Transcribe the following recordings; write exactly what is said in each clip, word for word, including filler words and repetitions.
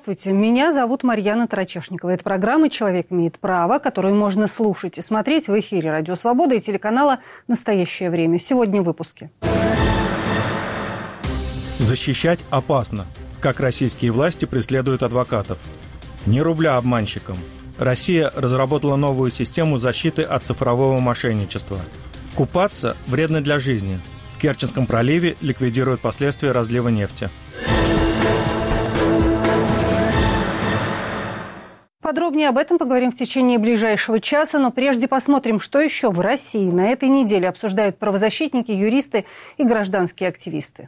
Здравствуйте, меня зовут Марьяна Тарачешникова. Это программа «Человек имеет право», которую можно слушать и смотреть в эфире «Радио Свобода» и телеканала «Настоящее время». Сегодня в выпуске. Защищать опасно. Как российские власти преследуют адвокатов. Ни рубля обманщикам. Россия разработала новую систему защиты от цифрового мошенничества. Купаться вредно для жизни. В Керченском проливе ликвидируют последствия разлива нефти. Подробнее об этом поговорим в течение ближайшего часа, но прежде посмотрим, что еще в России на этой неделе обсуждают правозащитники, юристы и гражданские активисты.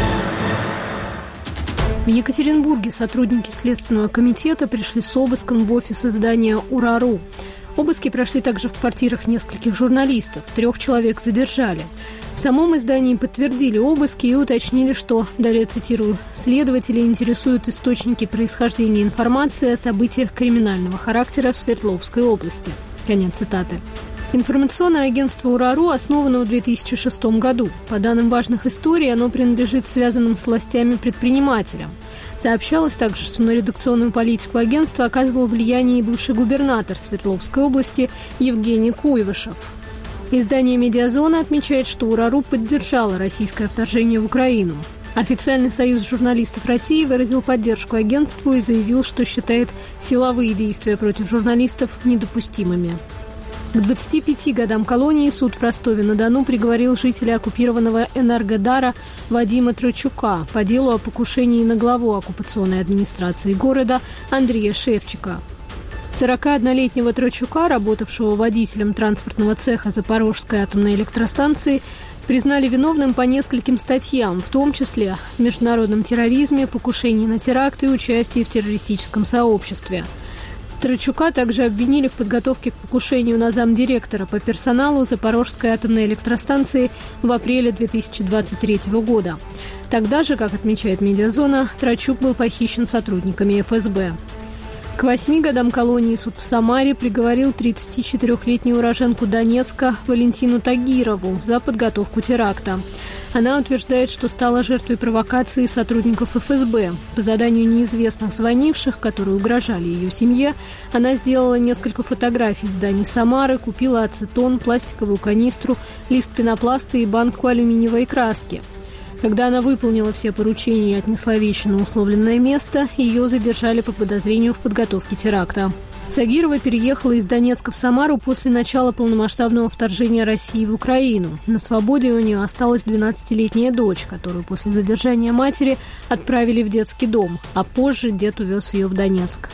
В Екатеринбурге сотрудники Следственного комитета пришли с обыском в офис издания «Ура.ру». Обыски прошли также в квартирах нескольких журналистов. Трех человек задержали. В самом издании подтвердили обыски и уточнили, что, далее цитирую, «следователи интересуют источники происхождения информации о событиях криминального характера в Свердловской области». Конец цитаты. Информационное агентство «Ура.ру» основано в две тысячи шестом году. По данным важных историй, оно принадлежит связанным с властями предпринимателям. Сообщалось также, что на редакционную политику агентства оказывал влияние и бывший губернатор Свердловской области Евгений Куйвышев. Издание «Медиазона» отмечает, что «Ура.ру» поддержало российское вторжение в Украину. Официальный союз журналистов России выразил поддержку агентству и заявил, что считает силовые действия против журналистов недопустимыми. К двадцати пяти годам колонии суд в Ростове-на-Дону приговорил жителя оккупированного Энергодара Вадима Трачука по делу о покушении на главу оккупационной администрации города Андрея Шевчика. сорокаоднолетнего Трачука, работавшего водителем транспортного цеха Запорожской атомной электростанции, признали виновным по нескольким статьям, в том числе в международном терроризме, покушении на теракт и участии в террористическом сообществе. Трачука также обвинили в подготовке к покушению на замдиректора по персоналу Запорожской атомной электростанции в апреле две тысячи двадцать третьего года. Тогда же, как отмечает «Медиазона», Трачук был похищен сотрудниками эф эс бэ. К восьми годам колонии суд в Самаре приговорил тридцатичетырехлетнюю уроженку Донецка Валентину Тагирову за подготовку теракта. Она утверждает, что стала жертвой провокации сотрудников эф эс бэ. По заданию неизвестных звонивших, которые угрожали ее семье, она сделала несколько фотографий зданий Самары, купила ацетон, пластиковую канистру, лист пенопласта и банку алюминиевой краски. Когда она выполнила все поручения и отнесла вещи на условленное место, ее задержали по подозрению в подготовке теракта. Тагирова переехала из Донецка в Самару после начала полномасштабного вторжения России в Украину. На свободе у нее осталась двенадцатилетняя дочь, которую после задержания матери отправили в детский дом, а позже дед увез ее в Донецк.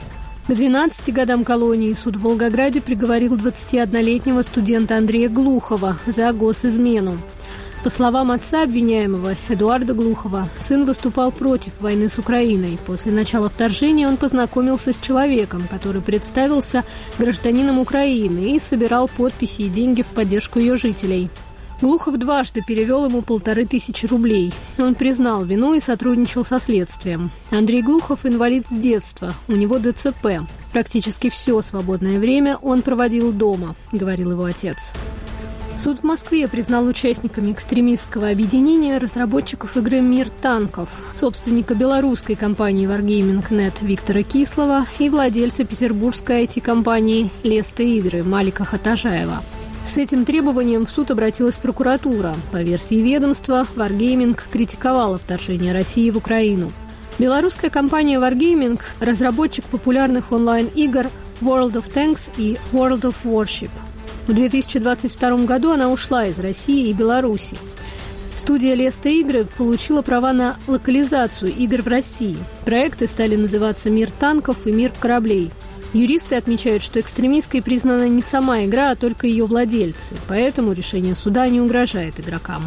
К двенадцати годам колонии суд в Волгограде приговорил двадцатиоднолетнего студента Андрея Глухова за госизмену. По словам отца обвиняемого, Эдуарда Глухова, сын выступал против войны с Украиной. После начала вторжения он познакомился с человеком, который представился гражданином Украины и собирал подписи и деньги в поддержку ее жителей. Глухов дважды перевел ему полторы тысячи рублей. Он признал вину и сотрудничал со следствием. Андрей Глухов инвалид с детства, у него дэ цэ пэ. Практически все свободное время он проводил дома, говорил его отец. Суд в Москве признал участниками экстремистского объединения разработчиков игры «Мир танков», собственника белорусской компании Wargaming точка нет Виктора Кислова и владельца петербургской ай ти-компании «Леста Игры» Малика Хатажаева. С этим требованием в суд обратилась прокуратура. По версии ведомства, Wargaming критиковала вторжение России в Украину. Белорусская компания Wargaming – разработчик популярных онлайн-игр World of Tanks и World of Warship. В две тысячи двадцать втором году она ушла из России и Беларуси. Студия «Леста Игры» получила права на локализацию игр в России. Проекты стали называться «Мир танков» и «Мир кораблей». Юристы отмечают, что экстремистской признана не сама игра, а только ее владельцы. Поэтому решение суда не угрожает игрокам.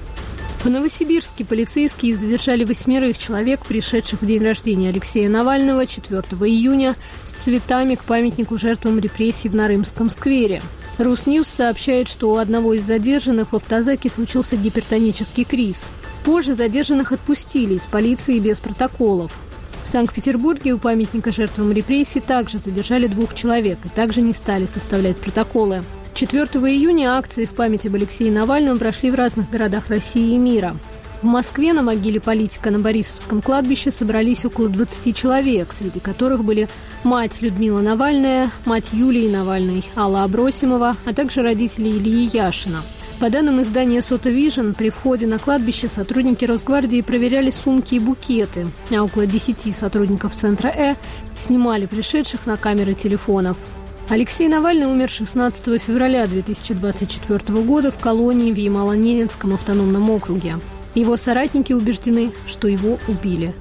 В Новосибирске полицейские задержали восьмерых человек, пришедших в день рождения Алексея Навального четвёртого июня с цветами к памятнику жертвам репрессий в Нарымском сквере. Русньюз сообщает, что у одного из задержанных в автозаке случился гипертонический криз. Позже задержанных отпустили из полиции без протоколов. В Санкт-Петербурге у памятника жертвам репрессий также задержали двух человек и также не стали составлять протоколы. четвёртого июня акции в память об Алексее Навальном прошли в разных городах России и мира. В Москве на могиле политика на Борисовском кладбище собрались около двадцати человек, среди которых были мать Людмила Навальная, мать Юлии Навальной, Алла Абросимова, а также родители Ильи Яшина. По данным издания «Сота Вижн», при входе на кладбище сотрудники Росгвардии проверяли сумки и букеты, а около десяти сотрудников Центра Э снимали пришедших на камеры телефонов. Алексей Навальный умер шестнадцатого февраля две тысячи двадцать четвёртого года в колонии в Ямало-Ненецком автономном округе. Его соратники убеждены, что его убили.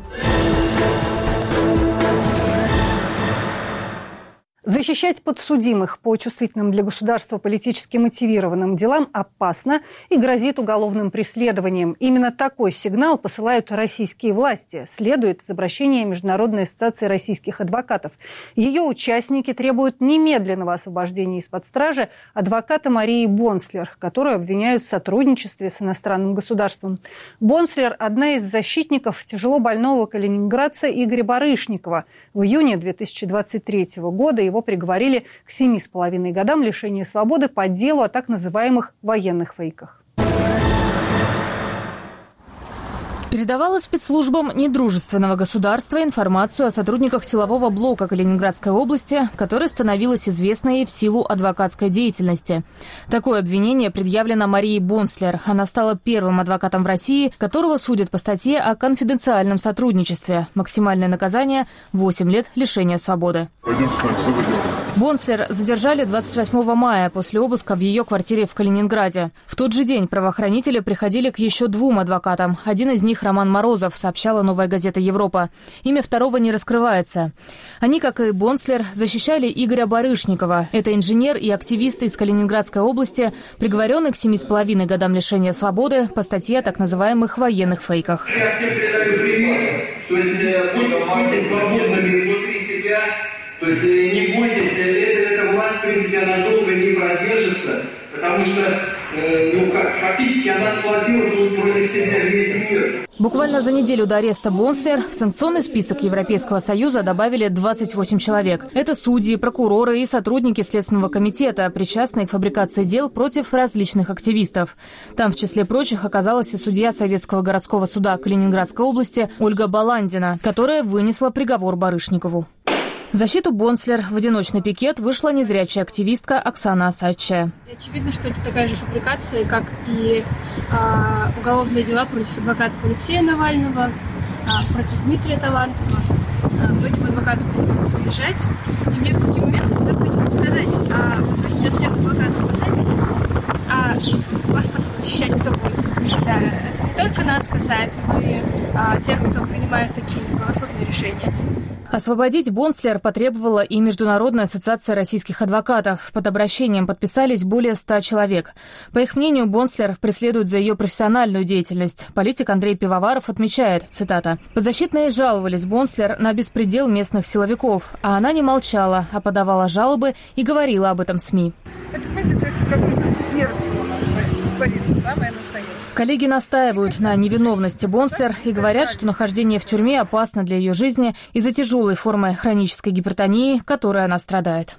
Защищать подсудимых по чувствительным для государства политически мотивированным делам опасно и грозит уголовным преследованием. Именно такой сигнал посылают российские власти, следует из обращения Международной ассоциации российских адвокатов. Ее участники требуют немедленного освобождения из-под стражи адвоката Марии Бонслер, которую обвиняют в сотрудничестве с иностранным государством. Бонслер – одна из защитников тяжело больного калининградца Игоря Барышникова. В июне две тысячи двадцать третьего года его приговорили к семи с половиной годам лишения свободы по делу о так называемых военных фейках. Передавала спецслужбам недружественного государства информацию о сотрудниках силового блока Калининградской области, которая становилась известной ей в силу адвокатской деятельности. Такое обвинение предъявлено Марии Бонслер. Она стала первым адвокатом в России, которого судят по статье о конфиденциальном сотрудничестве. Максимальное наказание – восемь лет лишения свободы. Бонслер задержали двадцать восьмого мая после обыска в ее квартире в Калининграде. В тот же день правоохранители приходили к еще двум адвокатам. Один из них – Роман Морозов, сообщала «Новая газета Европа». Имя второго не раскрывается. Они, как и Бонслер, защищали Игоря Барышникова. Это инженер и активист из Калининградской области, приговоренный к семи с половиной годам лишения свободы по статье о так называемых военных фейках. Я всем передаю привет. То есть будьте, будьте свободными внутри себя. То есть не бойтесь, эта, эта власть, в принципе, она долго не продержится, потому что э, ну, как, фактически она сплотила тут против себя весь мир. Буквально за неделю до ареста Бонслер в санкционный список Европейского Союза добавили двадцать восемь человек. Это судьи, прокуроры и сотрудники Следственного комитета, причастные к фабрикации дел против различных активистов. Там, в числе прочих, оказалась и судья Советского городского суда Калининградской области Ольга Баландина, которая вынесла приговор Барышникову. В защиту Бонслер в одиночный пикет вышла незрячая активистка Оксана Осадчая. Очевидно, что это такая же фабрикация, как и а, уголовные дела против адвокатов Алексея Навального, а, против Дмитрия Талантова. А, многим адвокатам приходится уезжать. И мне в такие моменты всегда хочется сказать, а вот вы сейчас всех адвокатов посадите, а вас потом защищать кто будет? Да, это не только нас касается, но и а, тех, кто принимает такие правосудные решения. Освободить Бонслер потребовала и Международная ассоциация российских адвокатов. Под обращением подписались более ста человек. По их мнению, Бонслер преследуют за ее профессиональную деятельность. Политик Андрей Пивоваров отмечает, цитата, «Подзащитные жаловались Бонслер на беспредел местных силовиков, а она не молчала, а подавала жалобы и говорила об этом СМИ». Это, понимаете, какое-то зверство у нас творится, самое настоящее. Коллеги настаивают на невиновности Бонслер и говорят, что нахождение в тюрьме опасно для ее жизни из-за тяжелой формы хронической гипертонии, которой она страдает.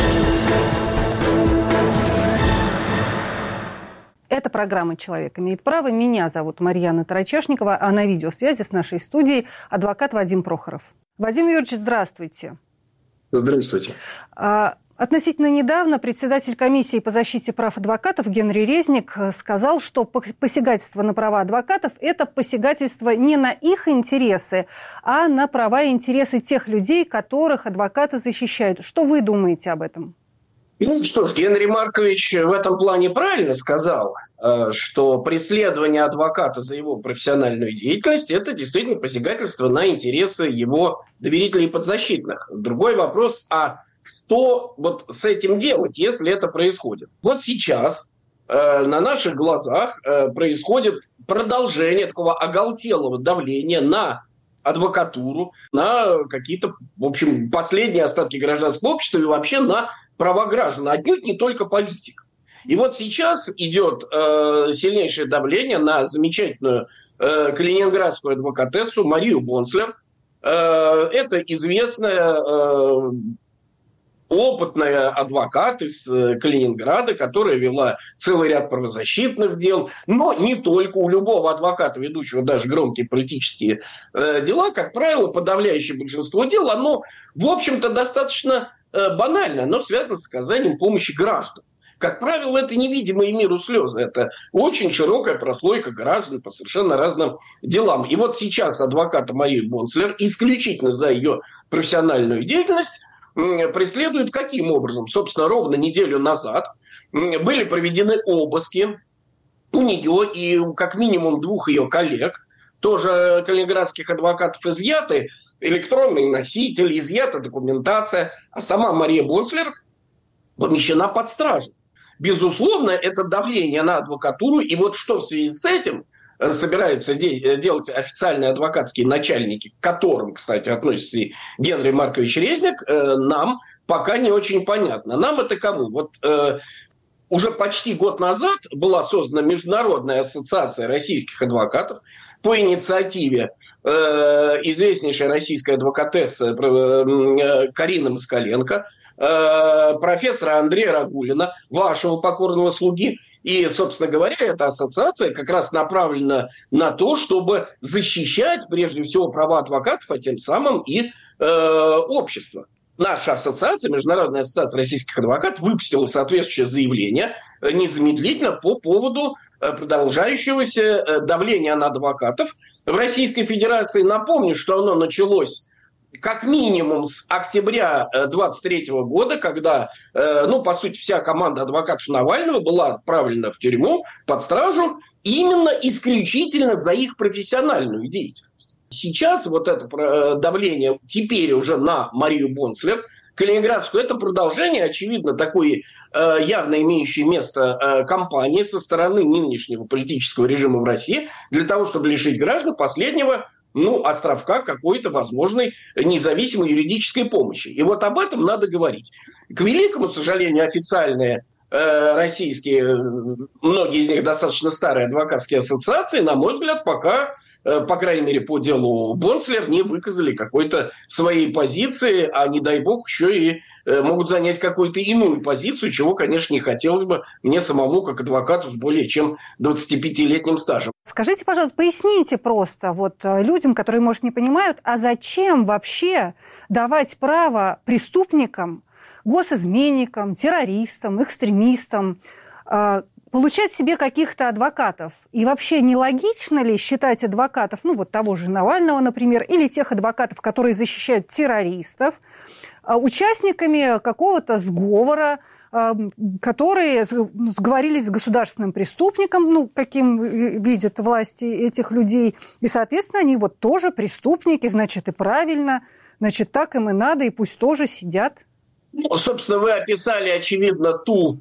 Это программа «Человек имеет право». Меня зовут Марьяна Тарачешникова, а на видеосвязи с нашей студией адвокат Вадим Прохоров. Вадим Юрьевич, здравствуйте. Здравствуйте. Относительно недавно председатель комиссии по защите прав адвокатов Генри Резник сказал, что посягательство на права адвокатов – это посягательство не на их интересы, а на права и интересы тех людей, которых адвокаты защищают. Что вы думаете об этом? Ну что ж, Генри Маркович в этом плане правильно сказал, что преследование адвоката за его профессиональную деятельность – это действительно посягательство на интересы его доверителей и подзащитных. Другой вопрос, а что вот с этим делать, если это происходит? Вот сейчас э, на наших глазах э, происходит продолжение такого оголтелого давления на адвокатуру, на какие-то, в общем, последние остатки гражданского общества и вообще на права граждан, отнюдь не только политик. И вот сейчас идет э, сильнейшее давление на замечательную э, калининградскую адвокатессу Марию Бонслер. Э, это известная... Э, опытная адвокат из Калининграда, которая вела целый ряд правозащитных дел, но не только. У любого адвоката, ведущего даже громкие политические э, дела, как правило, подавляющее большинство дел, оно, в общем-то, достаточно э, банально, оно связано с оказанием помощи гражданам. Как правило, это невидимые миру слезы. Это очень широкая прослойка граждан по совершенно разным делам. И вот сейчас адвоката Марии Бонцлер исключительно за ее профессиональную деятельность преследуют каким образом? Собственно, ровно неделю назад были проведены обыски у нее и у как минимум двух ее коллег, тоже калининградских адвокатов, изъяты электронные носители, изъята документация, а сама Мария Бонцлер помещена под стражу. Безусловно, это давление на адвокатуру, и вот что в связи с этим собираются де- делать официальные адвокатские начальники, к которым, кстати, относится и Генри Маркович Резник, э, нам пока не очень понятно. Нам это кому? Вот э, уже почти год назад была создана Международная ассоциация российских адвокатов по инициативе э, известнейшей российской адвокатессы э, Карины Москаленко, профессора Андрея Рагулина, вашего покорного слуги. И, собственно говоря, эта ассоциация как раз направлена на то, чтобы защищать, прежде всего, права адвокатов, а тем самым и э, общество. Наша ассоциация, Международная ассоциация российских адвокатов, выпустила соответствующее заявление незамедлительно по поводу продолжающегося давления на адвокатов в Российской Федерации. Напомню, что оно началось как минимум с октября двадцать третьего года, когда, ну, по сути, вся команда адвокатов Навального была отправлена в тюрьму под стражу именно исключительно за их профессиональную деятельность. Сейчас вот это давление теперь уже на Марию Бонцлер, калининградскую, это продолжение, очевидно, такой явно имеющей место кампании со стороны нынешнего политического режима в России для того, чтобы лишить граждан последнего, ну, островка какой-то возможной независимой юридической помощи. И вот об этом надо говорить. К великому сожалению, официальные э, российские, многие из них достаточно старые адвокатские ассоциации, на мой взгляд, пока, э, по крайней мере, по делу Бонцлер, не выказали какой-то своей позиции, а не дай бог еще и э, могут занять какую-то иную позицию, чего, конечно, не хотелось бы мне самому, как адвокату с более чем двадцатипятилетним стажем. Скажите, пожалуйста, поясните просто вот людям, которые, может, не понимают, а зачем вообще давать право преступникам, госизменникам, террористам, экстремистам э, получать себе каких-то адвокатов? И вообще нелогично ли считать адвокатов, ну вот того же Навального, например, или тех адвокатов, которые защищают террористов, э, участниками какого-то сговора, которые сговорились с государственным преступником, ну, каким видят власти этих людей, и, соответственно, они вот тоже преступники, значит, и правильно, значит, так им и надо, и пусть тоже сидят. Ну, собственно, вы описали, очевидно, ту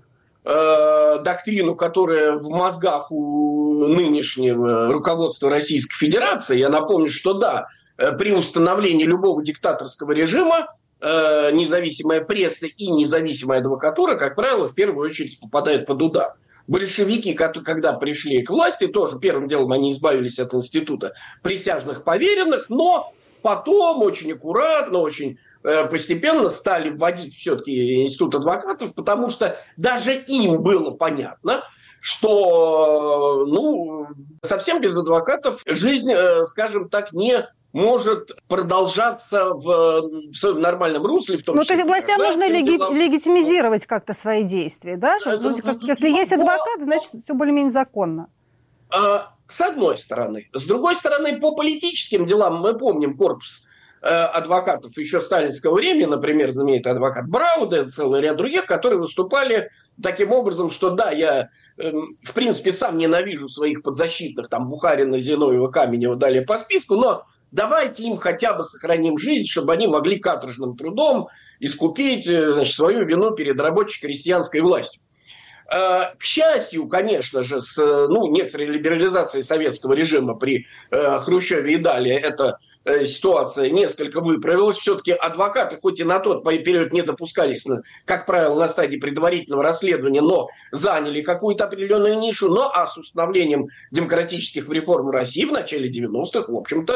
э, доктрину, которая в мозгах у нынешнего руководства Российской Федерации. Я напомню, что да, при установлении любого диктаторского режима независимая пресса и независимая адвокатура, как правило, в первую очередь попадают под удар. Большевики, когда пришли к власти, тоже первым делом они избавились от института присяжных поверенных, но потом очень аккуратно, очень постепенно стали вводить все-таки институт адвокатов, потому что даже им было понятно, что, ну, совсем без адвокатов жизнь, скажем так, не может продолжаться в, в нормальном русле. В том ну, то есть властям нужно леги- легитимизировать как-то свои действия, да? Вроде как, если есть адвокат, значит, все более-менее законно. С одной стороны. С другой стороны, по политическим делам мы помним корпус адвокатов еще сталинского времени, например, знаменитый адвокат Брауда, целый ряд других, которые выступали таким образом, что да, я, в принципе, сам ненавижу своих подзащитных, там, Бухарина, Зиновьева, Каменева, далее по списку, но давайте им хотя бы сохраним жизнь, чтобы они могли каторжным трудом искупить, значит, свою вину перед рабоче-крестьянской властью. К счастью, конечно же, с ну, некоторой либерализацией советского режима при э, Хрущеве и далее эта э, ситуация несколько выправилась. Все-таки адвокаты, хоть и на тот период не допускались, как правило, на стадии предварительного расследования, но заняли какую-то определенную нишу. Но а с установлением демократических реформ в России в начале девяностых, в общем-то,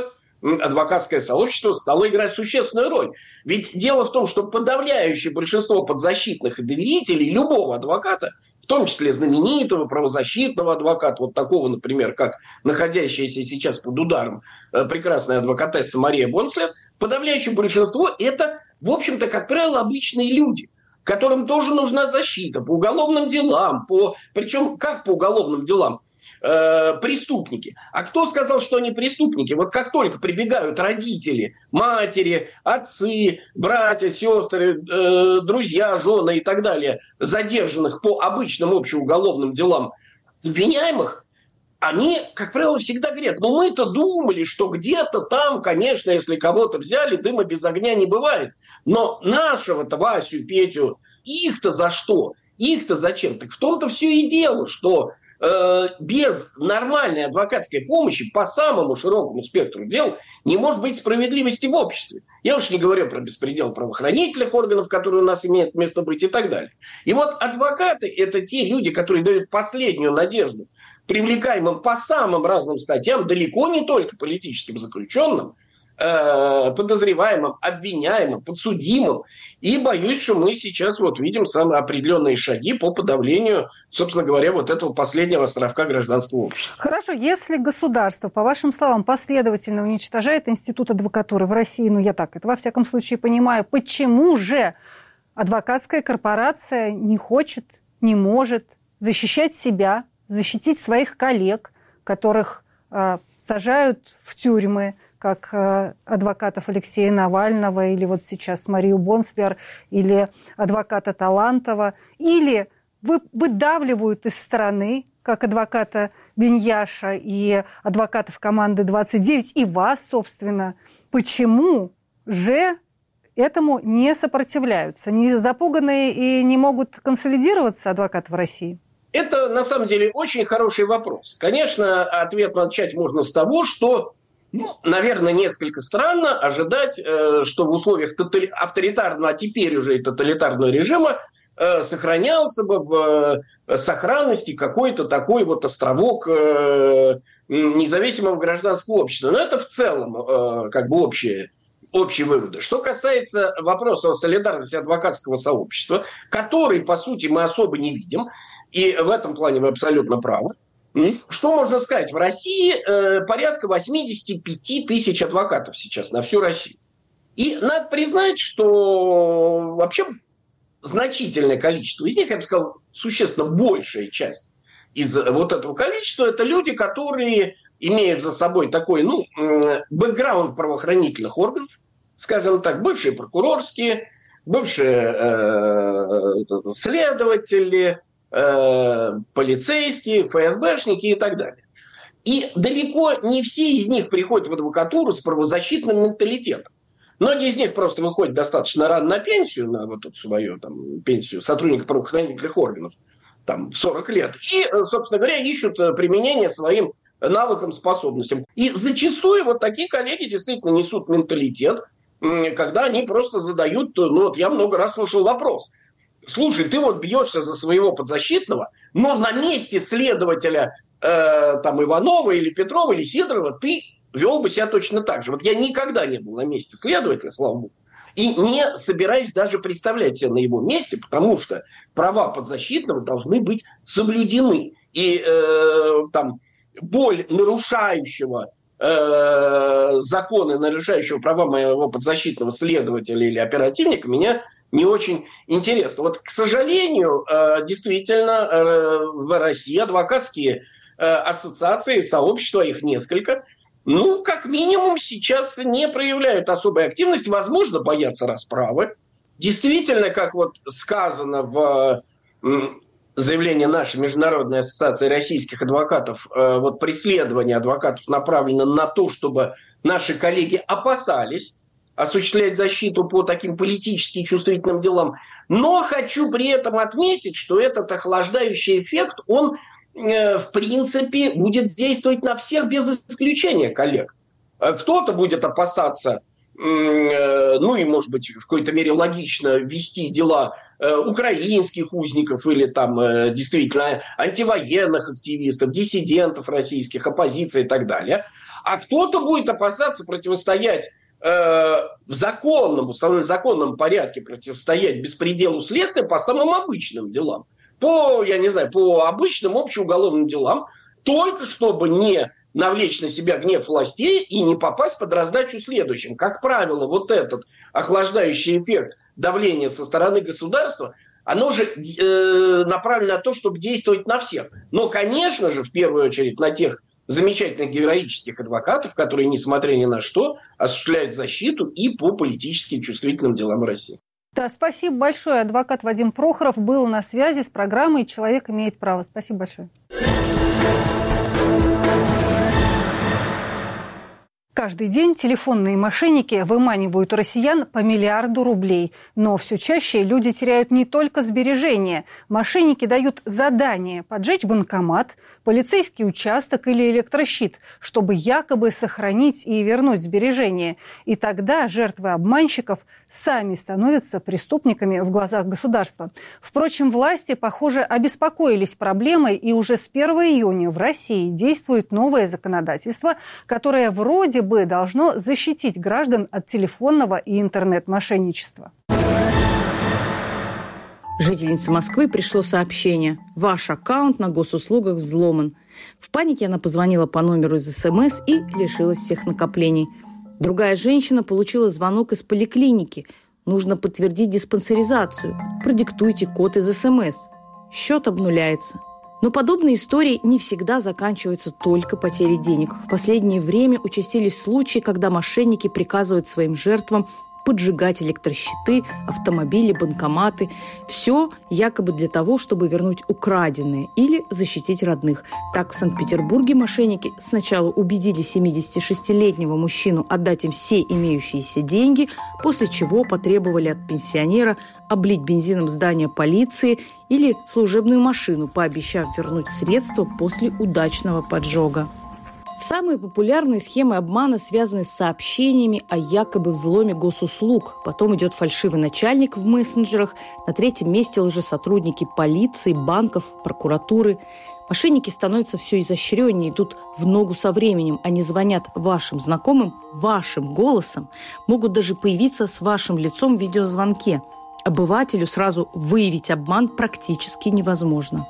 адвокатское сообщество стало играть существенную роль. Ведь дело в том, что подавляющее большинство подзащитных и доверителей любого адвоката, в том числе знаменитого правозащитного адвоката, вот такого, например, как находящаяся сейчас под ударом прекрасная адвокатесса Мария Бонслер, подавляющее большинство – это, в общем-то, как правило, обычные люди, которым тоже нужна защита по уголовным делам, по... причем как по уголовным делам? Э, преступники. А кто сказал, что они преступники? Вот как только прибегают родители, матери, отцы, братья, сестры, э, друзья, жены и так далее, задержанных по обычным общеуголовным делам обвиняемых, они, как правило, всегда говорят, ну мы-то думали, что где-то там, конечно, если кого-то взяли, дыма без огня не бывает. Но нашего-то Васю, Петю, их-то за что? Их-то зачем? Так в том-то все и дело, что э, без нормальной адвокатской помощи по самому широкому спектру дел не может быть справедливости в обществе. Я уж не говорю про беспредел правоохранительных органов, которые у нас имеют место быть и так далее. И вот адвокаты – это те люди, которые дают последнюю надежду привлекаемым по самым разным статьям, далеко не только политическим заключенным, э, подозреваемым, обвиняемым, подсудимым. И боюсь, что мы сейчас вот видим самые определенные шаги по подавлению, собственно говоря, вот этого последнего островка гражданского общества. Хорошо, если государство, по вашим словам, последовательно уничтожает институт адвокатуры в России, ну я так это во всяком случае понимаю, почему же адвокатская корпорация не хочет, не может защищать себя, защитить своих коллег, которых э, сажают в тюрьмы, как э, адвокатов Алексея Навального, или вот сейчас Марию Бонслер, или адвоката Талантова, или вы, выдавливают из страны, как адвоката Беньяша и адвокатов команды двадцать девять, и вас, собственно. Почему же этому не сопротивляются? Не запуганные и не могут консолидироваться адвокаты в России? Это, на самом деле, очень хороший вопрос. Конечно, ответ начать можно с того, что, ну, наверное, несколько странно ожидать, что в условиях авторитарного, а теперь уже и тоталитарного режима сохранялся бы в сохранности какой-то такой вот островок независимого гражданского общества. Но это в целом как бы общее. Общие выводы. Что касается вопроса о солидарности адвокатского сообщества, который, по сути, мы особо не видим, и в этом плане вы абсолютно правы. Что можно сказать? В России э, порядка восемьдесят пять тысяч адвокатов сейчас на всю Россию. И надо признать, что вообще значительное количество из них, я бы сказал, существенно большая часть из вот этого количества, это люди, которые имеют за собой такой, ну, бэкграунд правоохранительных органов, скажем так, бывшие прокурорские, бывшие э, следователи, э, полицейские, эф эс бэшники и так далее. И далеко не все из них приходят в адвокатуру с правозащитным менталитетом. Многие из них просто выходят достаточно рано на пенсию, на вот эту свою там, пенсию сотрудника правоохранительных органов, там, в сорок лет, и, собственно говоря, ищут применение своим навыкам, способностям. И зачастую вот такие коллеги действительно несут менталитет, когда они просто задают, ну вот я много раз слышал вопрос. Слушай, ты вот бьешься за своего подзащитного, но на месте следователя э, там Иванова или Петрова или Сидорова ты вел бы себя точно так же. Вот я никогда не был на месте следователя, слава богу, и не собираюсь даже представлять себя на его месте, потому что права подзащитного должны быть соблюдены. И э, там боль нарушающего э, законы, нарушающего права моего подзащитного следователя или оперативника меня не очень интересно. Вот, к сожалению, э, действительно, э, в России адвокатские э, ассоциации, сообщества, их несколько, ну, как минимум, сейчас не проявляют особой активности, возможно, боятся расправы. Действительно, как вот сказано в заявлении нашей Международной ассоциации российских адвокатов, вот преследование адвокатов направлено на то, чтобы наши коллеги опасались осуществлять защиту по таким политически чувствительным делам. Но хочу при этом отметить, что этот охлаждающий эффект, он в принципе будет действовать на всех без исключения коллег. Кто-то будет опасаться, ну и, может быть, в какой-то мере логично вести дела украинских узников или там действительно антивоенных активистов, диссидентов российских, оппозиции и так далее. А кто-то будет опасаться противостоять э, в законном, установленном законном порядке, противостоять беспределу следствия по самым обычным делам. По, я не знаю, по обычным общеуголовным делам, только чтобы не навлечь на себя гнев властей и не попасть под раздачу следующим. Как правило, вот этот охлаждающий эффект давления со стороны государства, оно же э, направлено на то, чтобы действовать на всех. Но, конечно же, в первую очередь на тех замечательных героических адвокатов, которые, несмотря ни на что, осуществляют защиту и по политически чувствительным делам России. Да, спасибо большое. Адвокат Вадим Прохоров был на связи с программой «Человек имеет право». Спасибо большое. Каждый день телефонные мошенники выманивают у россиян по миллиарду рублей. Но все чаще люди теряют не только сбережения. Мошенники дают задание поджечь банкомат, полицейский участок или электрощит, чтобы якобы сохранить и вернуть сбережения. И тогда жертвы обманщиков сами становятся преступниками в глазах государства. Впрочем, власти, похоже, обеспокоились проблемой, и уже с первого июня в России действует новое законодательство, которое вроде бы должно защитить граждан от телефонного и интернет-мошенничества. Жительнице Москвы пришло сообщение: «Ваш аккаунт на госуслугах взломан». В панике она позвонила по номеру из СМС и лишилась всех накоплений. Другая женщина получила звонок из поликлиники. Нужно подтвердить диспансеризацию. Продиктуйте код из СМС. Счет обнуляется. Но подобные истории не всегда заканчиваются только потерей денег. В последнее время участились случаи, когда мошенники приказывают своим жертвам поджигать электрощиты, автомобили, банкоматы. Все якобы для того, чтобы вернуть украденное или защитить родных. Так в Санкт-Петербурге мошенники сначала убедили семидесятишестилетнего мужчину отдать им все имеющиеся деньги, после чего потребовали от пенсионера облить бензином здание полиции или служебную машину, пообещав вернуть средства после удачного поджога. Самые популярные схемы обмана связаны с сообщениями о якобы взломе госуслуг. Потом идет фальшивый начальник в мессенджерах. На третьем месте лжесотрудники полиции, банков, прокуратуры. Мошенники становятся все изощреннее, идут в ногу со временем. Они звонят вашим знакомым, вашим голосом. Могут даже появиться с вашим лицом в видеозвонке. Обывателю сразу выявить обман практически невозможно.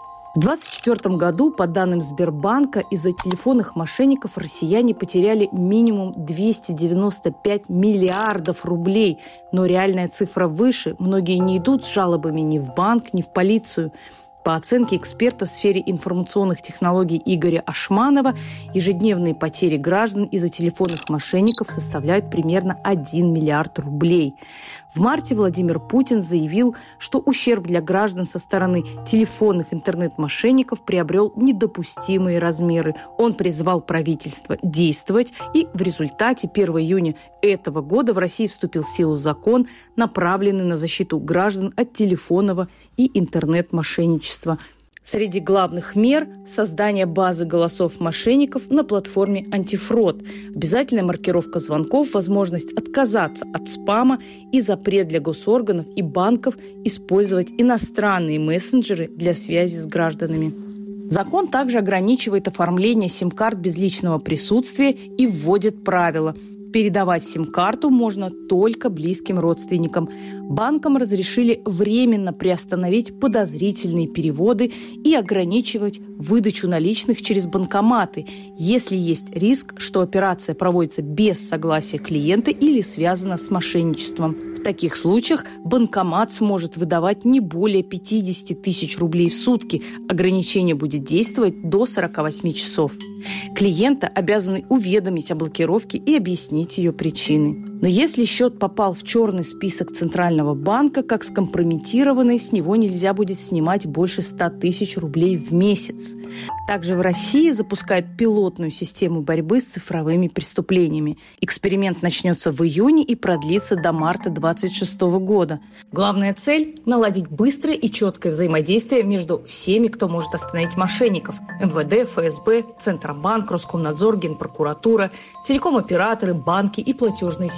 В две тысячи двадцать четвёртом году, по данным Сбербанка, из-за телефонных мошенников россияне потеряли минимум двести девяносто пять миллиардов рублей. Но реальная цифра выше. Многие не идут с жалобами ни в банк, ни в полицию. По оценке эксперта в сфере информационных технологий Игоря Ашманова, ежедневные потери граждан из-за телефонных мошенников составляют примерно один миллиард рублей. В марте Владимир Путин заявил, что ущерб для граждан со стороны телефонных интернет-мошенников приобрел недопустимые размеры. Он призвал правительство действовать, и в результате первого июня этого года в России вступил в силу закон, направленный на защиту граждан от телефонного и интернет-мошенничества. Среди главных мер – создание базы голосов мошенников на платформе «Антифрод», обязательная маркировка звонков, возможность отказаться от спама и запрет для госорганов и банков использовать иностранные мессенджеры для связи с гражданами. Закон также ограничивает оформление сим-карт без личного присутствия и вводит правила – передавать сим-карту можно только близким родственникам. Банкам разрешили временно приостановить подозрительные переводы и ограничивать выдачу наличных через банкоматы, если есть риск, что операция проводится без согласия клиента или связана с мошенничеством. В таких случаях банкомат сможет выдавать не более пятьдесят тысяч рублей в сутки. Ограничение будет действовать до сорок восемь часов. Клиента обязаны уведомить о блокировке и объяснить ее причины. Но если счет попал в черный список Центрального банка, как скомпрометированный, с него нельзя будет снимать больше ста тысяч рублей в месяц. Также в России запускают пилотную систему борьбы с цифровыми преступлениями. Эксперимент начнется в июне и продлится до марта две тысячи двадцать шестого года. Главная цель – наладить быстрое и четкое взаимодействие между всеми, кто может остановить мошенников. эм вэ дэ, эф эс бэ, Центробанк, Роскомнадзор, Генпрокуратура, телеком-операторы, банки и платежные системы.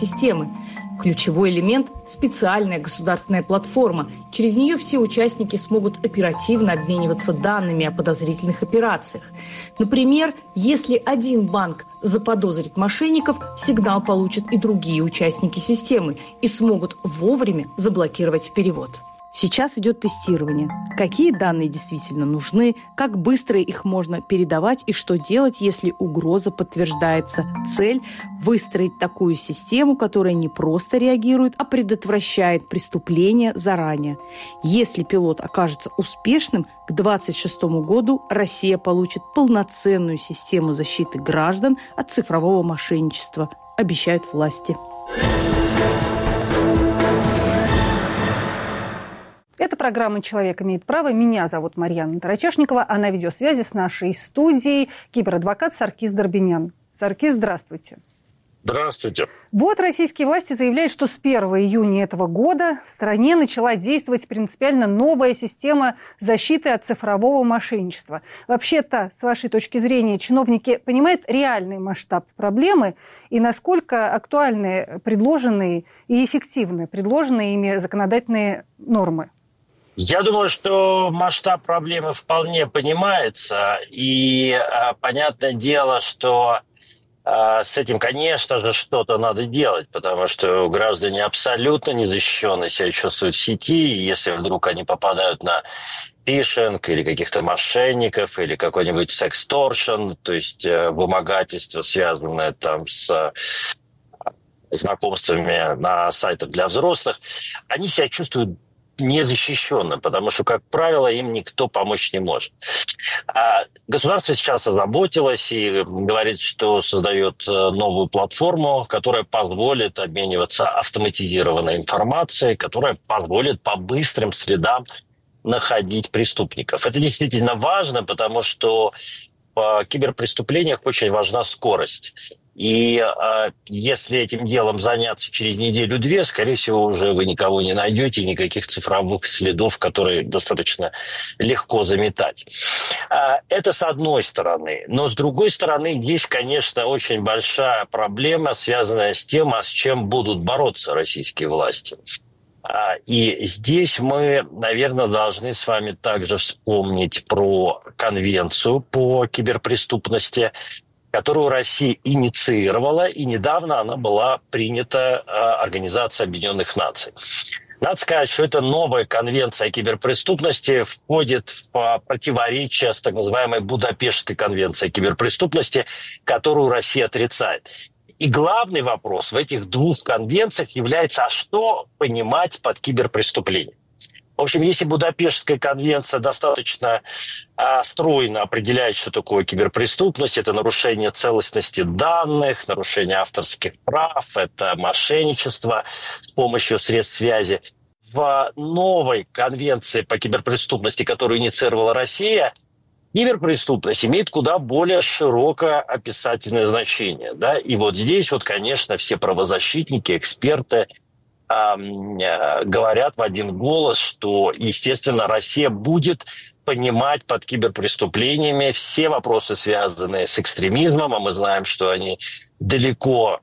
системы. Ключевой элемент – специальная государственная платформа. Через нее все участники смогут оперативно обмениваться данными о подозрительных операциях. Например, если один банк заподозрит мошенников, сигнал получат и другие участники системы и смогут вовремя заблокировать перевод. Сейчас идет тестирование. Какие данные действительно нужны, как быстро их можно передавать и что делать, если угроза подтверждается. Цель – выстроить такую систему, которая не просто реагирует, а предотвращает преступления заранее. Если пилот окажется успешным, к двадцать шестому году Россия получит полноценную систему защиты граждан от цифрового мошенничества, обещают власти. Это программа «Человек имеет право». Меня зовут Марьяна Тарачешникова, а на видеосвязи с нашей студией киберадвокат Саркис Дорбинян. Саркис, здравствуйте. Здравствуйте. Вот российские власти заявляют, что с первого июня этого года в стране начала действовать принципиально новая система защиты от цифрового мошенничества. Вообще-то, с вашей точки зрения, чиновники понимают реальный масштаб проблемы и насколько актуальны предложенные и эффективны предложенные ими законодательные нормы? Я думаю, что масштаб проблемы вполне понимается, и а, понятное дело, что а, с этим, конечно же, что-то надо делать, потому что граждане абсолютно незащищенно себя чувствуют в сети, и если вдруг они попадают на фишинг или каких-то мошенников, или какой-нибудь сексторшн, то есть вымогательство, связанное там с знакомствами на сайтах для взрослых, они себя чувствуют незащищенно, потому что, как правило, им никто помочь не может. А государство сейчас озаботилось и говорит, что создает новую платформу, которая позволит обмениваться автоматизированной информацией, которая позволит по быстрым следам находить преступников. Это действительно важно, потому что в киберпреступлениях очень важна скорость. И э, если этим делом заняться через неделю-две, скорее всего, уже вы никого не найдете, никаких цифровых следов, которые достаточно легко заметать. Э, это с одной стороны. Но с другой стороны, есть, конечно, очень большая проблема, связанная с тем, а с чем будут бороться российские власти. Э, и здесь мы, наверное, должны с вами также вспомнить про конвенцию по киберпреступности, которую Россия инициировала, и недавно она была принята э, Организацией Объединенных Наций. Надо сказать, что эта новая конвенция о киберпреступности входит в противоречие с так называемой Будапештской конвенцией о киберпреступности, которую Россия отрицает. И главный вопрос в этих двух конвенциях является, а что понимать под киберпреступлением? В общем, если Будапештская конвенция достаточно а, стройно определяет, что такое киберпреступность, это нарушение целостности данных, нарушение авторских прав, это мошенничество с помощью средств связи. В новой конвенции по киберпреступности, которую инициировала Россия, киберпреступность имеет куда более широкое описательное значение. Да? И вот здесь, вот, конечно, все правозащитники, эксперты говорят в один голос, что, естественно, Россия будет понимать под киберпреступлениями все вопросы, связанные с экстремизмом, а мы знаем, что они далеко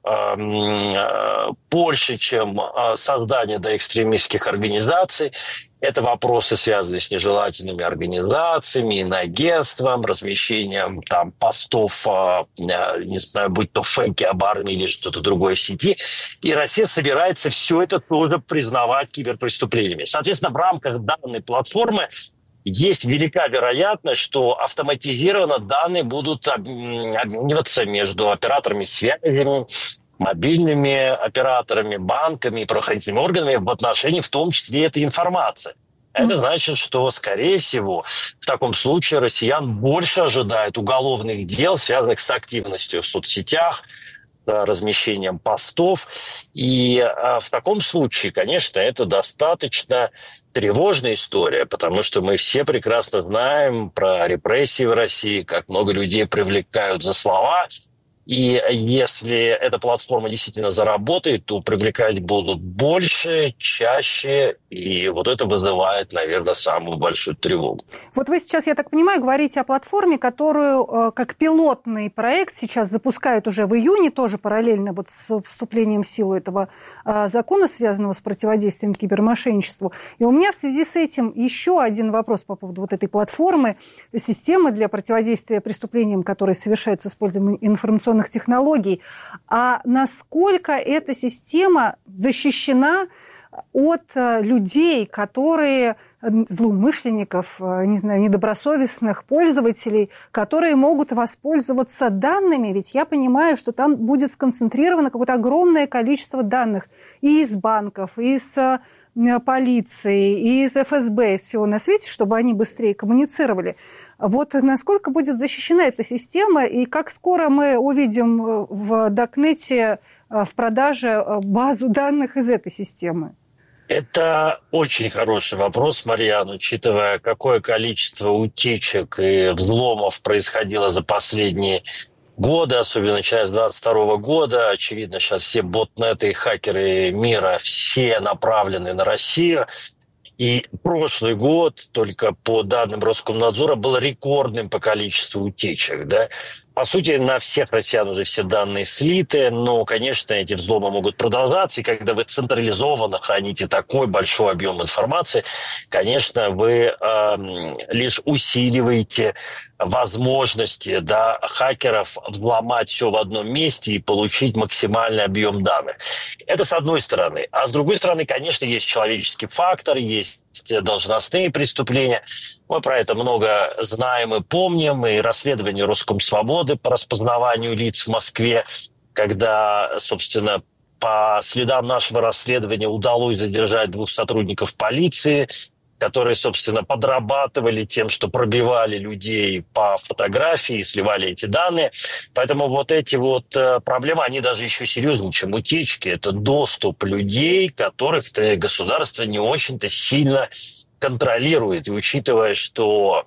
э, больше, чем создание да, экстремистских организаций. Это вопросы, связанные с нежелательными организациями, иноагентством, размещением там постов, э, не знаю, будь то фейки об армии или что-то другое в сети. И Россия собирается все это тоже признавать киберпреступлениями. Соответственно, в рамках данной платформы есть велика вероятность, что автоматизированно данные будут обмениваться между операторами связи, мобильными операторами, банками и правоохранительными органами в отношении в том числе этой информации. Это значит, что, скорее всего, в таком случае россиян больше ожидает уголовных дел, связанных с активностью в соцсетях, размещением постов. И а, в таком случае, конечно, это достаточно тревожная история, потому что мы все прекрасно знаем про репрессии в России, как много людей привлекают за слова. И если эта платформа действительно заработает, то привлекать будут больше, чаще И вот это вызывает, наверное, самую большую тревогу. Вот вы сейчас, я так понимаю, говорите о платформе, которую как пилотный проект сейчас запускают уже в июне, тоже параллельно вот с вступлением в силу этого закона, связанного с противодействием кибермошенничеству. И у меня в связи с этим еще один вопрос по поводу вот этой платформы, системы для противодействия преступлениям, которые совершаются с использованием информационных технологий. А насколько эта система защищена от людей, которые, злоумышленников, не знаю, недобросовестных пользователей, которые могут воспользоваться данными, ведь я понимаю, что там будет сконцентрировано какое-то огромное количество данных и из банков, и из полиции, и из эф эс бэ, из всего на свете, чтобы они быстрее коммуницировали. Вот насколько будет защищена эта система, и как скоро мы увидим в Даркнете в продаже базу данных из этой системы? Это очень хороший вопрос, Марьян, учитывая, какое количество утечек и взломов происходило за последние годы, особенно начиная с двадцать второго года. Очевидно, сейчас все ботнеты и хакеры мира, все направлены на Россию. И прошлый год, только по данным Роскомнадзора, был рекордным по количеству утечек. Да? По сути, на всех россиян уже все данные слиты, но, конечно, эти взломы могут продолжаться. И когда вы централизованно храните такой большой объем информации, конечно, вы э, лишь усиливаете возможности, да, хакеров взломать все в одном месте и получить максимальный объем данных. Это с одной стороны. А с другой стороны, конечно, есть человеческий фактор, есть должностные преступления. Мы про это много знаем и помним. И расследование Роскомсвободы по распознаванию лиц в Москве, когда, собственно, по следам нашего расследования удалось задержать двух сотрудников полиции, которые, собственно, подрабатывали тем, что пробивали людей по фотографии, сливали эти данные. Поэтому вот эти вот проблемы, они даже еще серьезнее, чем утечки. Это доступ людей, которых-то государство не очень-то сильно контролирует. И учитывая, что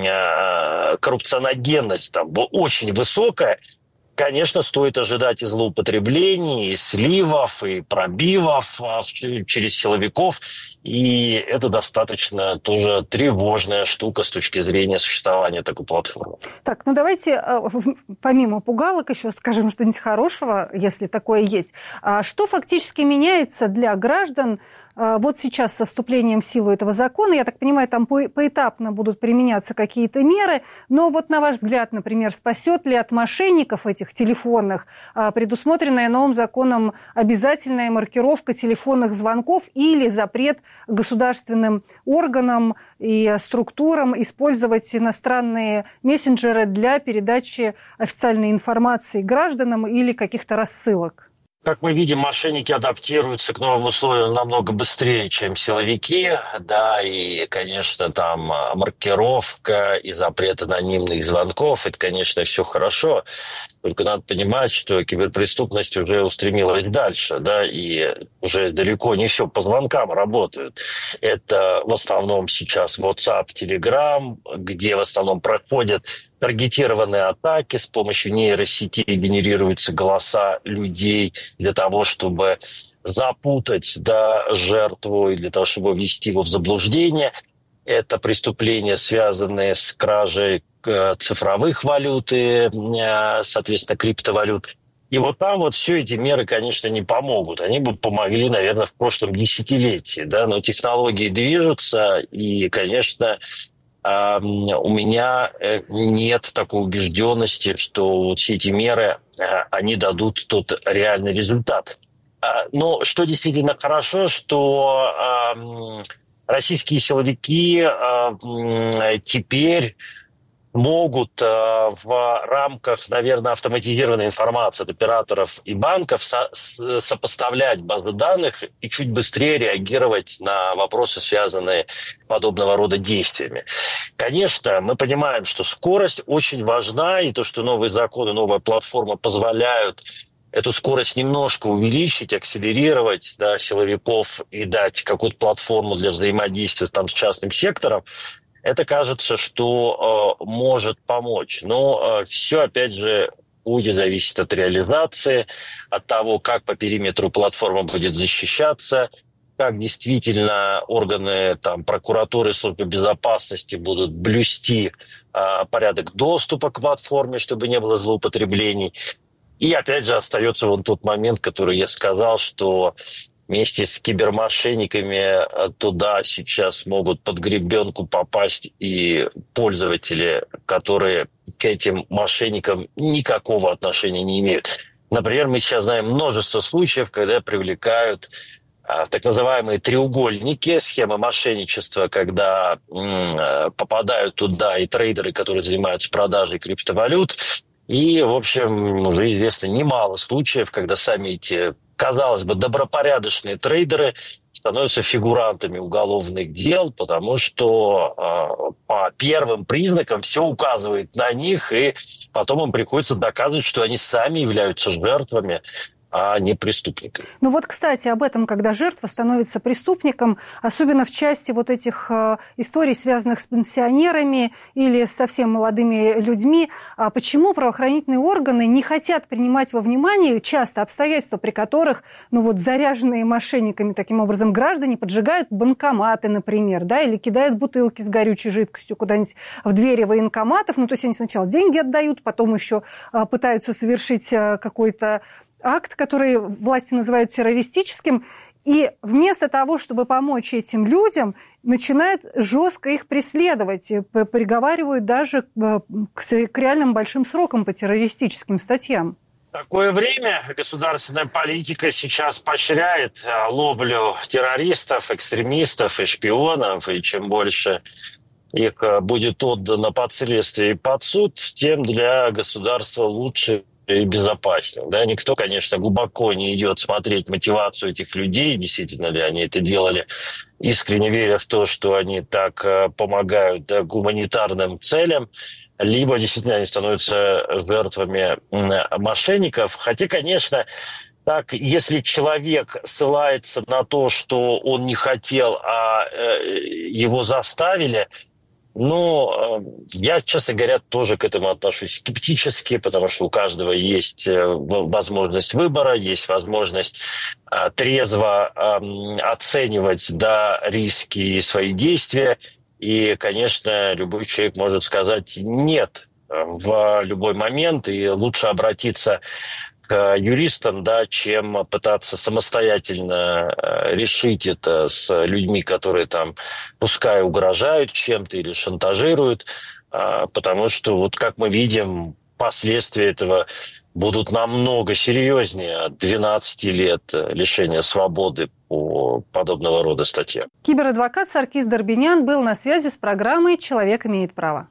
э, коррупционогенность там очень высокая, конечно, стоит ожидать и злоупотреблений, и сливов, и пробивов через силовиков. И это достаточно тоже тревожная штука с точки зрения существования такой платформы. Так, ну давайте помимо пугалок еще скажем что-нибудь хорошего, если такое есть. Что фактически меняется для граждан вот сейчас со вступлением в силу этого закона? Я так понимаю, там поэтапно будут применяться какие-то меры, но вот на ваш взгляд, например, спасет ли от мошенников этих телефонных предусмотренная новым законом обязательная маркировка телефонных звонков или запрет государственным органам и структурам использовать иностранные мессенджеры для передачи официальной информации гражданам или каких-то рассылок? Как мы видим, мошенники адаптируются к новым условиям намного быстрее, чем силовики, да, и, конечно, там маркировка и запрет анонимных звонков, это, конечно, все хорошо, только надо понимать, что киберпреступность уже устремилась дальше, да, и уже далеко не все по звонкам работают. Это в основном сейчас WhatsApp, Telegram, где в основном проходят таргетированные атаки, с помощью нейросети генерируются голоса людей для того, чтобы запутать, да, жертву и для того, чтобы ввести его в заблуждение. Это преступления, связанные с кражей цифровых валют и, соответственно, криптовалют. И вот там вот все эти меры, конечно, не помогут. Они бы помогли, наверное, в прошлом десятилетии, да, но технологии движутся, и, конечно, у меня нет такой убежденности, что вот все эти меры, они дадут тот реальный результат. Но что действительно хорошо, что российские силовики теперь могут в рамках, наверное, автоматизированной информации от операторов и банков со- сопоставлять базы данных и чуть быстрее реагировать на вопросы, связанные с подобного рода действиями. Конечно, мы понимаем, что скорость очень важна, и то, что новые законы, новая платформа позволяют эту скорость немножко увеличить, акселерировать, да, силовиков и дать какую-то платформу для взаимодействия там, с частным сектором, это кажется, что э, может помочь. Но э, все, опять же, будет зависеть от реализации, от того, как по периметру платформа будет защищаться. как действительно органы там, прокуратуры, службы безопасности будут блюсти а, порядок доступа к платформе, чтобы не было злоупотреблений. И опять же остается вон тот момент, который я сказал, что вместе с кибермошенниками туда сейчас могут под гребенку попасть и пользователи, которые к этим мошенникам никакого отношения не имеют. Например, мы сейчас знаем множество случаев, когда привлекают в так называемые треугольники, схемы мошенничества, когда м, попадают туда и трейдеры, которые занимаются продажей криптовалют. И, в общем, уже известно немало случаев, когда сами эти, казалось бы, добропорядочные трейдеры становятся фигурантами уголовных дел, потому что э, по первым признакам все указывает на них, и потом им приходится доказывать, что они сами являются жертвами, а не преступниками. Ну вот, кстати, об этом, когда жертва становится преступником, особенно в части вот этих э, историй, связанных с пенсионерами или с совсем молодыми людьми, а почему правоохранительные органы не хотят принимать во внимание часто обстоятельства, при которых, ну вот, заряженные мошенниками таким образом граждане поджигают банкоматы, например, да, или кидают бутылки с горючей жидкостью куда-нибудь в двери военкоматов, ну то есть они сначала деньги отдают, потом еще э, пытаются совершить э, какой-то акт, который власти называют террористическим, и вместо того, чтобы помочь этим людям, начинают жестко их преследовать, приговаривают даже к реальным большим срокам по террористическим статьям. В такое время государственная политика сейчас поощряет ловлю террористов, экстремистов и шпионов, и чем больше их будет отдано под следствие и под суд, тем для государства лучше и безопаснее. Да, никто, конечно, глубоко не идет смотреть мотивацию этих людей, действительно ли они это делали, искренне веря в то, что они так помогают, да, гуманитарным целям, либо действительно они становятся жертвами мошенников. Хотя, конечно, так, если человек ссылается на то, что он не хотел, а его заставили, но я, честно говоря, тоже к этому отношусь скептически, потому что у каждого есть возможность выбора, есть возможность трезво оценивать, да, риски и свои действия. И, конечно, любой человек может сказать «нет» в любой момент, и лучше обратиться к юристам, да, чем пытаться самостоятельно решить это с людьми, которые там, пускай угрожают чем-то или шантажируют, потому что, вот как мы видим, последствия этого будут намного серьезнее от двенадцати лет лишения свободы по подобного рода статьям. Киберадвокат Саркис Дорбинян был на связи с программой «Человек имеет право».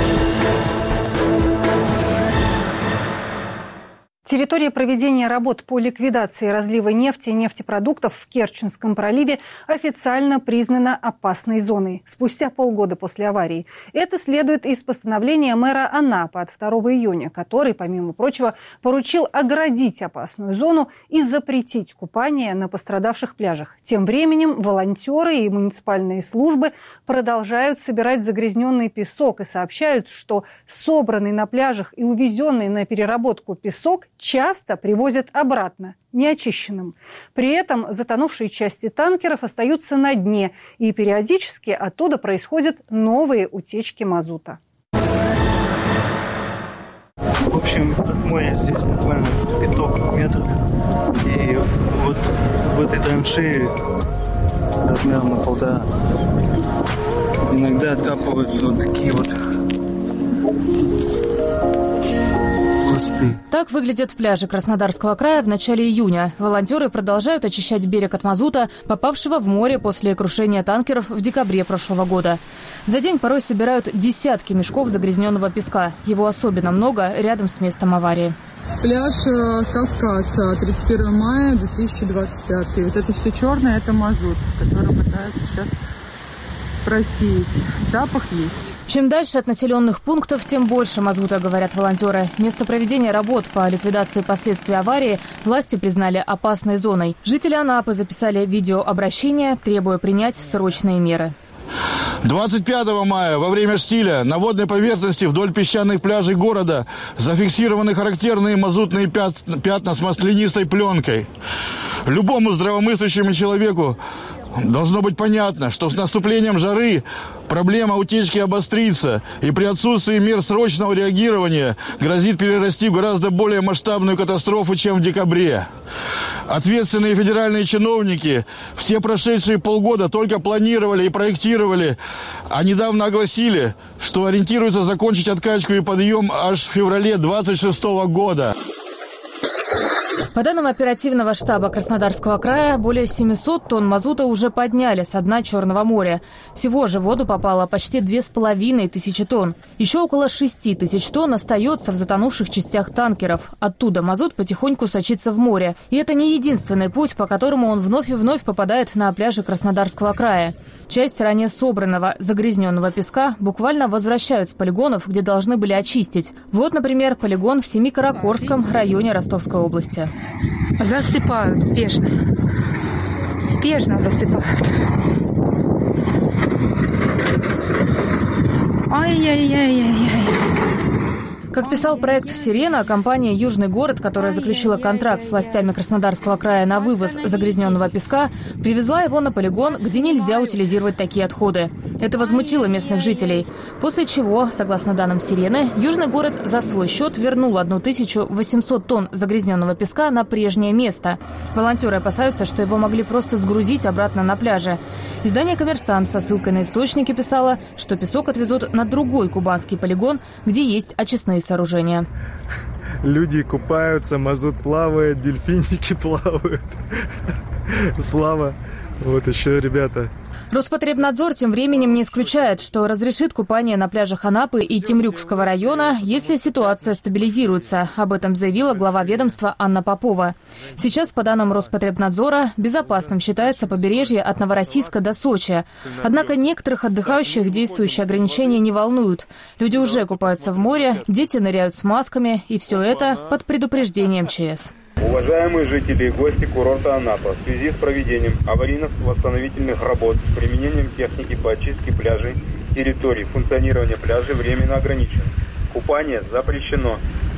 Территория проведения работ по ликвидации разлива нефти и нефтепродуктов в Керченском проливе официально признана опасной зоной спустя полгода после аварии. Это следует из постановления мэра Анапы от второго июня, который, помимо прочего, поручил оградить опасную зону и запретить купание на пострадавших пляжах. Тем временем волонтеры и муниципальные службы продолжают собирать загрязненный песок и сообщают, что собранный на пляжах и увезенный на переработку песок часто привозят обратно, неочищенным. При этом затонувшие части танкеров остаются на дне, и периодически оттуда происходят новые утечки мазута. В общем, от моря здесь буквально пяток метров. И вот в этой траншеи размером на полтора иногда откапываются вот такие вот пласты. Так выглядят пляжи Краснодарского края в начале июня. Волонтеры продолжают очищать берег от мазута, попавшего в море после крушения танкеров в декабре прошлого года. За день порой собирают десятки мешков загрязненного песка. Его особенно много рядом с местом аварии. Пляж Кавказ, тридцать первого мая две тысячи двадцать пятый. Вот это все черное, это мазут, который пытаются сейчас просеять. Запах есть. Чем дальше от населенных пунктов, тем больше мазута, говорят волонтеры. Место проведения работ по ликвидации последствий аварии власти признали опасной зоной. Жители Анапы записали видеообращение, требуя принять срочные меры. двадцать пятого мая во время штиля на водной поверхности вдоль песчаных пляжей города зафиксированы характерные мазутные пятна с маслянистой пленкой. Любому здравомыслящему человеку Должно быть понятно, что с наступлением жары проблема утечки обострится, и при отсутствии мер срочного реагирования грозит перерасти в гораздо более масштабную катастрофу, чем в декабре. Ответственные федеральные чиновники все прошедшие полгода только планировали и проектировали, а недавно огласили, что ориентируются закончить откачку и подъем аж в феврале двадцать шестого года. По данным оперативного штаба Краснодарского края, более семьсот тонн мазута уже подняли со дна Черного моря. Всего же в воду попало почти две с половиной тысячи тонн. Еще около шести тысяч тонн остается в затонувших частях танкеров. Оттуда мазут потихоньку сочится в море. И это не единственный путь, по которому он вновь и вновь попадает на пляжи Краснодарского края. Часть ранее собранного загрязненного песка буквально возвращают с полигонов, где должны были очистить. Вот, например, полигон в Семикаракорском районе Ростовской области. Засыпают спешно. Спешно засыпают. Ай-яй-яй-яй-яй. Как писал проект «Сирена», компания «Южный город», которая заключила контракт с властями Краснодарского края на вывоз загрязненного песка, привезла его на полигон, где нельзя утилизировать такие отходы. Это возмутило местных жителей. После чего, согласно данным «Сирены», Южный город за свой счет вернул тысячу восемьсот тонн загрязненного песка на прежнее место. Волонтеры опасаются, что его могли просто сгрузить обратно на пляже. Издание «Коммерсант» со ссылкой на источники писало, что песок отвезут на другой кубанский полигон, где есть очистные сооружения. Люди купаются, мазут плавает, дельфинчики плавают. Слава. Вот еще ребята. Роспотребнадзор тем временем не исключает, что разрешит купание на пляжах Анапы и Темрюкского района, если ситуация стабилизируется. Об этом заявила глава ведомства Анна Попова. Сейчас, по данным Роспотребнадзора, безопасным считается побережье от Новороссийска до Сочи. Однако некоторых отдыхающих действующие ограничения не волнуют. Люди уже купаются в море, дети ныряют с масками, и все это под предупреждением ЧС. Уважаемые жители и гости курорта Анапа, в связи с проведением аварийно-восстановительных работ с применением техники по очистке пляжей, территорий функционирования пляжей временно ограничено. Купание запрещено.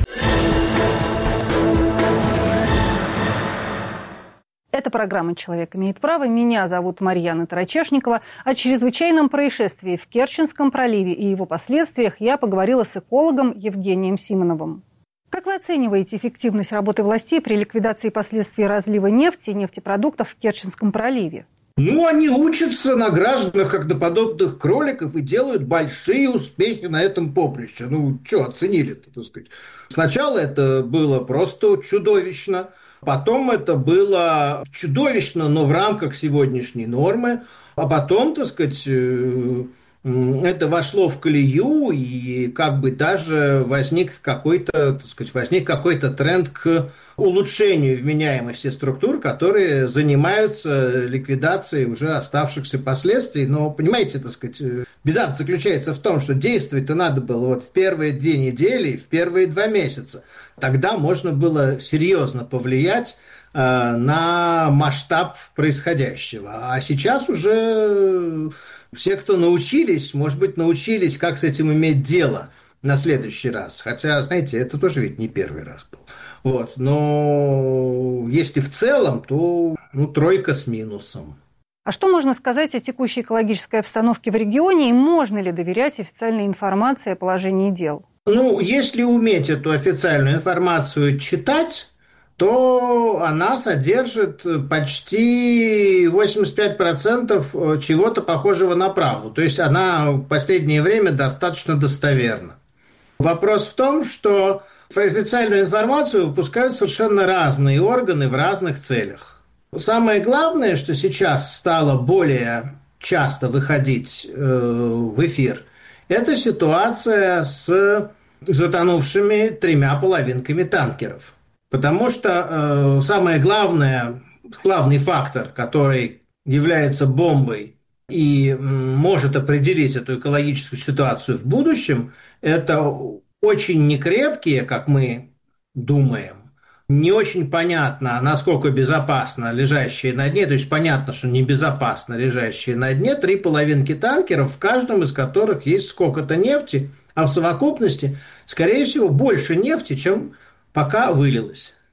Это программа «Человек имеет право». Меня зовут Марьяна Тарачешникова. О чрезвычайном происшествии в Керченском проливе и его последствиях я поговорила с экологом Евгением Симоновым. Как вы оцениваете эффективность работы властей при ликвидации последствий разлива нефти и нефтепродуктов в Керченском проливе? Ну, они учатся на гражданах, как на подобных кроликов, и делают большие успехи на этом поприще. Ну, что оценили-то, так сказать. Сначала это было просто чудовищно, потом это было чудовищно, но в рамках сегодняшней нормы, а потом, так сказать, это вошло в колею, и как бы даже возник какой-то, так сказать, возник какой-то тренд к улучшению вменяемости структур, которые занимаются ликвидацией уже оставшихся последствий. Но, понимаете, так сказать, беда заключается в том, что действовать-то надо было вот в первые две недели, в первые два месяца. Тогда можно было серьезно повлиять э, на масштаб происходящего. А сейчас уже все, кто научились, может быть, научились, как с этим иметь дело на следующий раз. Хотя, знаете, это тоже ведь не первый раз был. Вот. Но если в целом, то ну, тройка с минусом. А что можно сказать о текущей экологической обстановке в регионе и можно ли доверять официальной информации о положении дел? Ну, если уметь эту официальную информацию читать, то она содержит почти восемьдесят пять процентов чего-то похожего на правду. То есть она в последнее время достаточно достоверна. Вопрос в том, что официальную информацию выпускают совершенно разные органы в разных целях. Самое главное, что сейчас стало более часто выходить в эфир, это ситуация с затонувшими тремя половинками танкеров. Потому что э, самое главное, главный фактор, который является бомбой и э, может определить эту экологическую ситуацию в будущем, это очень некрепкие, как мы думаем, не очень понятно, насколько безопасно лежащие на дне, то есть понятно, что небезопасно лежащие на дне, три половинки танкеров, в каждом из которых есть сколько-то нефти, а в совокупности, скорее всего, больше нефти, чем пока вылилось.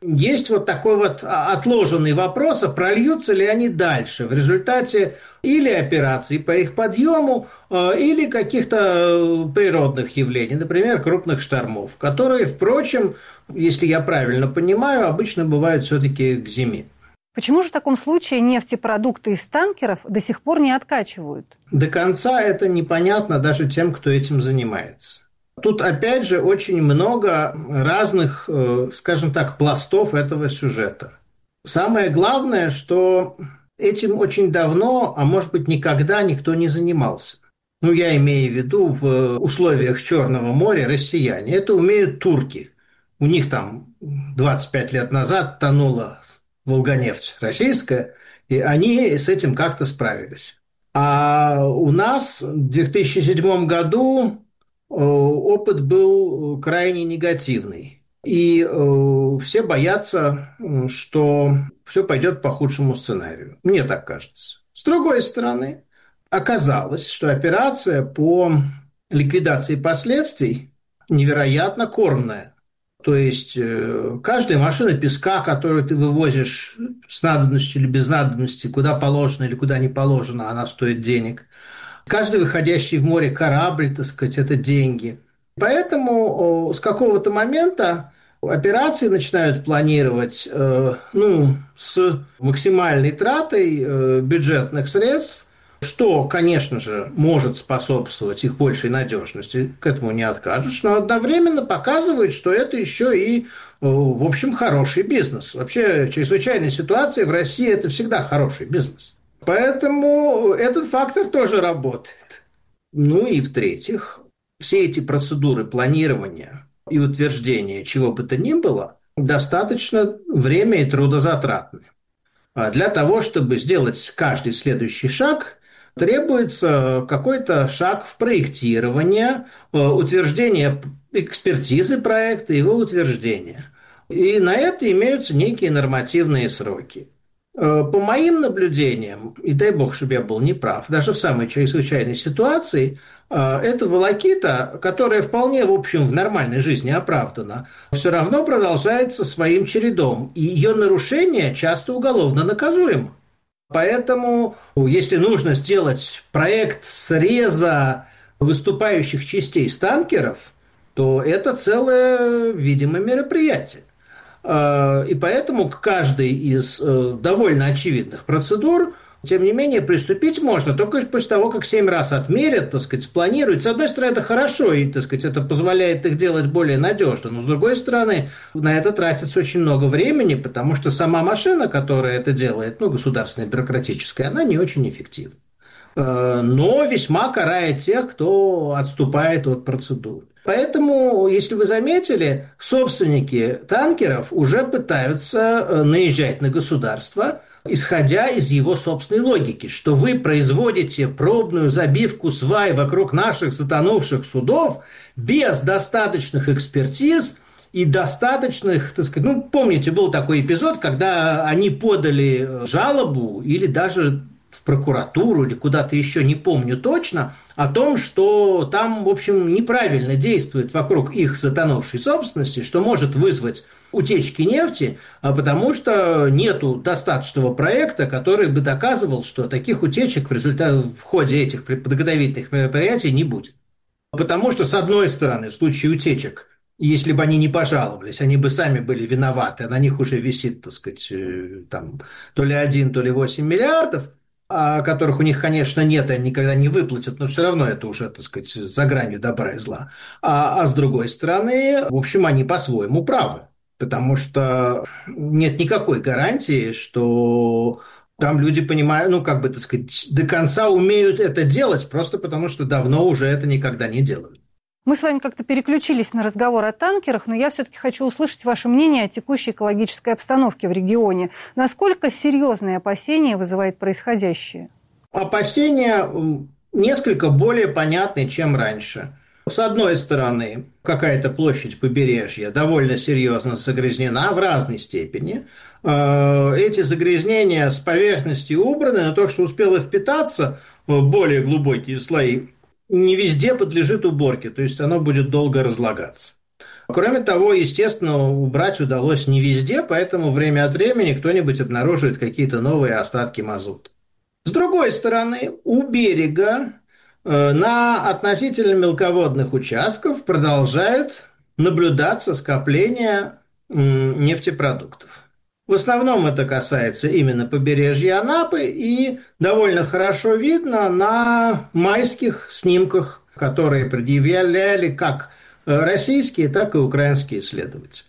Есть вот такой вот отложенный вопрос, а прольются ли они дальше в результате или операций по их подъему, или каких-то природных явлений, например, крупных штормов, которые, впрочем, если я правильно понимаю, обычно бывают все-таки к зиме. Почему же в таком случае нефтепродукты из танкеров до сих пор не откачивают? До конца это непонятно даже тем, кто этим занимается. Тут, опять же, очень много разных, скажем так, пластов этого сюжета. Самое главное, что этим очень давно, а может быть никогда никто не занимался. Ну, я имею в виду в условиях Черного моря россияне. Это умеют турки. У них там двадцать пять лет назад тонула Волгонефть российская, и они с этим как-то справились. А у нас в две тысячи седьмом году опыт был крайне негативный. И э, все боятся, что все пойдет по худшему сценарию. Мне так кажется. С другой стороны, оказалось, что операция по ликвидации последствий невероятно кормная. То есть э, каждая машина песка, которую ты вывозишь с надобностью или без надобности, куда положено или куда не положено, она стоит денег. Каждый выходящий в море корабль, так сказать, это деньги. Поэтому с какого-то момента операции начинают планировать ну, с максимальной тратой бюджетных средств, что, конечно же, может способствовать их большей надежности, к этому не откажешь, но одновременно показывает, что это еще и, в общем, хороший бизнес. Вообще, чрезвычайные ситуации в России – это всегда хороший бизнес. Поэтому этот фактор тоже работает. Ну и в-третьих, все эти процедуры планирования и утверждения чего бы то ни было достаточно время и трудозатратны. А для того, чтобы сделать каждый следующий шаг, требуется какой-то шаг в проектирование, утверждение экспертизы проекта, его утверждение. И на это имеются некие нормативные сроки. По моим наблюдениям, и дай бог, чтобы я был неправ, даже в самой чрезвычайной ситуации, эта волокита, которая вполне, в общем, в нормальной жизни оправдана, все равно продолжается своим чередом, и ее нарушение часто уголовно наказуемо. Поэтому, если нужно сделать проект среза выступающих частей с танкеров, то это целое, видимо, мероприятие. И поэтому к каждой из довольно очевидных процедур, тем не менее, приступить можно только после того, как семь раз отмерят, так сказать, спланируют. С одной стороны, это хорошо, и, так сказать, это позволяет их делать более надежно, но с другой стороны, на это тратится очень много времени, потому что сама машина, которая это делает, ну, государственная, бюрократическая, она не очень эффективна. Но весьма карает тех, кто отступает от процедур. Поэтому, если вы заметили, собственники танкеров уже пытаются наезжать на государство, исходя из его собственной логики, что вы производите пробную забивку свай вокруг наших затонувших судов без достаточных экспертиз и достаточных, так сказать, ну, помните, был такой эпизод, когда они подали жалобу или даже в прокуратуру или куда-то еще, не помню точно, о том, что там, в общем, неправильно действует вокруг их затонувшей собственности, что может вызвать утечки нефти, потому что нету достаточного проекта, который бы доказывал, что таких утечек в результате в ходе этих подготовительных мероприятий не будет. Потому что, с одной стороны, в случае утечек, если бы они не пожаловались, они бы сами были виноваты, а на них уже висит, так сказать, там, то ли один, то ли восемь миллиардов, которых у них, конечно, нет, и они никогда не выплатят, но все равно это уже, так сказать, за гранью добра и зла. А, а с другой стороны, в общем, они по-своему правы, потому что нет никакой гарантии, что там люди понимают, ну, как бы, так сказать, до конца умеют это делать, просто потому что давно уже это никогда не делали. Мы с вами как-то переключились на разговор о танкерах, но я все-таки хочу услышать ваше мнение о текущей экологической обстановке в регионе. Насколько серьезные опасения вызывает происходящее? Опасения несколько более понятны, чем раньше. С одной стороны, какая-то площадь побережья довольно серьезно загрязнена в разной степени. Эти загрязнения с поверхности убраны, но то, что успело впитаться в более глубокие слои, не везде подлежит уборке, то есть оно будет долго разлагаться. Кроме того, естественно, убрать удалось не везде, поэтому время от времени кто-нибудь обнаруживает какие-то новые остатки мазута. С другой стороны, у берега на относительно мелководных участках продолжает наблюдаться скопление нефтепродуктов. В основном это касается именно побережья Анапы, и довольно хорошо видно на майских снимках, которые предъявляли как российские, так и украинские исследователи.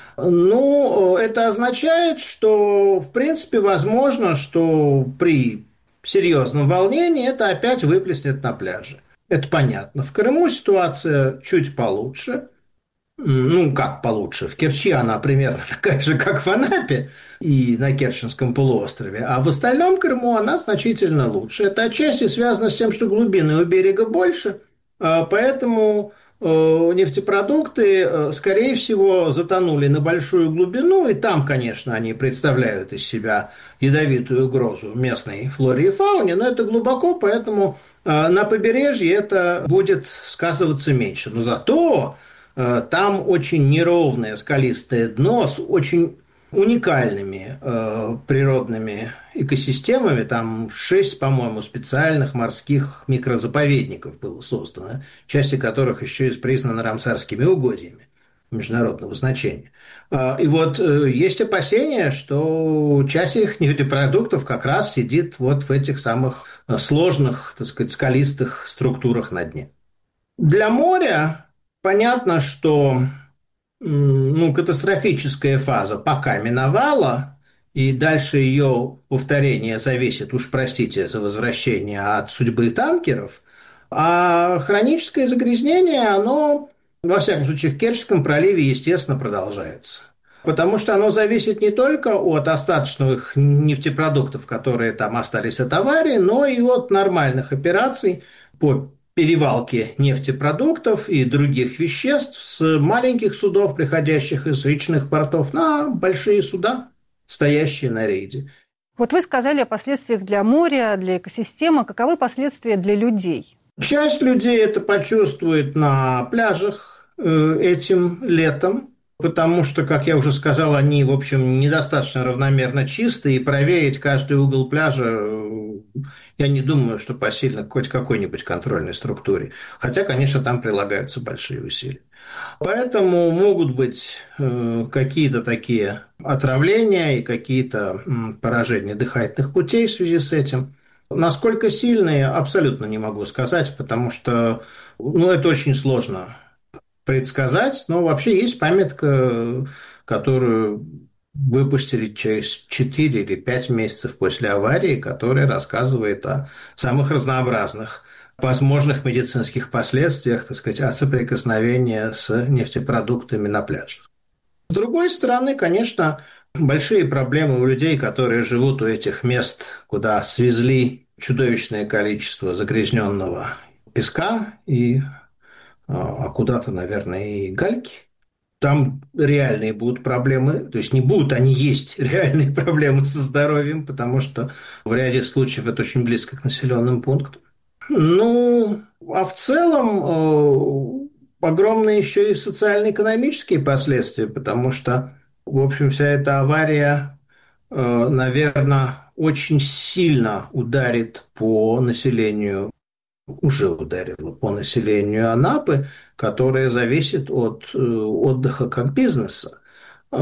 Ну, это означает, что, в принципе, возможно, что при серьезном волнении это опять выплеснет на пляже. Это понятно. В Крыму ситуация чуть получше. Ну, как получше? В Керчи она примерно такая же, как в Анапе и на Керченском полуострове. А в остальном Крыму она значительно лучше. Это отчасти связано с тем, что глубины у берега больше, поэтому нефтепродукты, скорее всего, затонули на большую глубину, и там, конечно, они представляют из себя ядовитую угрозу местной флоре и фауне, но это глубоко, поэтому на побережье это будет сказываться меньше. Но зато там очень неровное скалистое дно с очень уникальными э, природными экосистемами. Там шесть, по-моему, специальных морских микрозаповедников было создано, части которых еще и признаны рамсарскими угодьями международного значения. Э, и вот э, есть опасения, что часть их нефтепродуктов как раз сидит вот в этих самых сложных, так сказать, скалистых структурах на дне. Для моря понятно, что ну, катастрофическая фаза пока миновала, и дальше ее повторение зависит, уж простите за возвращение, от судьбы танкеров, а хроническое загрязнение, оно, во всяком случае, в Керченском проливе, естественно, продолжается. Потому что оно зависит не только от остаточных нефтепродуктов, которые там остались от аварии, но и от нормальных операций по перевалки нефтепродуктов и других веществ с маленьких судов, приходящих из речных портов, на большие суда, стоящие на рейде. Вот вы сказали о последствиях для моря, для экосистемы. Каковы последствия для людей? Часть людей это почувствует на пляжах этим летом, потому что, как я уже сказал, они, в общем, недостаточно равномерно чистые, и проверить каждый угол пляжа я не думаю, что посильно хоть какой-нибудь контрольной структуре. Хотя, конечно, там прилагаются большие усилия. Поэтому могут быть э, какие-то такие отравления и какие-то м, поражения дыхательных путей в связи с этим. Насколько сильные, абсолютно не могу сказать, потому что ну, это очень сложно предсказать. Но вообще есть памятка, которую выпустили через четыре или пять месяцев после аварии, которая рассказывает о самых разнообразных возможных медицинских последствиях, так сказать, от соприкосновения с нефтепродуктами на пляжах. С другой стороны, конечно, большие проблемы у людей, которые живут у этих мест, куда свезли чудовищное количество загрязненного песка и а куда-то, наверное, и гальки. Там реальные будут проблемы, то есть не будут, они есть реальные проблемы со здоровьем, потому что в ряде случаев это очень близко к населенным пунктам. Ну, а в целом э, огромные еще и социально-экономические последствия, потому что, в общем, вся эта авария, э, наверное, очень сильно ударит по населению, уже ударила по населению Анапы, которое зависит от э, отдыха как бизнеса э,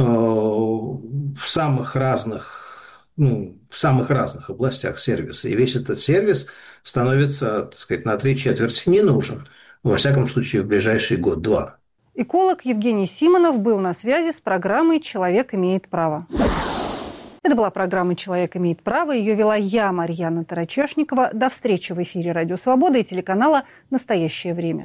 в самых разных, ну, в самых разных областях сервиса. И весь этот сервис становится, так сказать, на три четверти не нужен, во всяком случае, в ближайший год-два. Эколог Евгений Симонов был на связи с программой «Человек имеет право». Это была программа «Человек имеет право». Ее вела я, Марьяна Тарачешникова. До встречи в эфире «Радио Свобода» и телеканала «Настоящее время».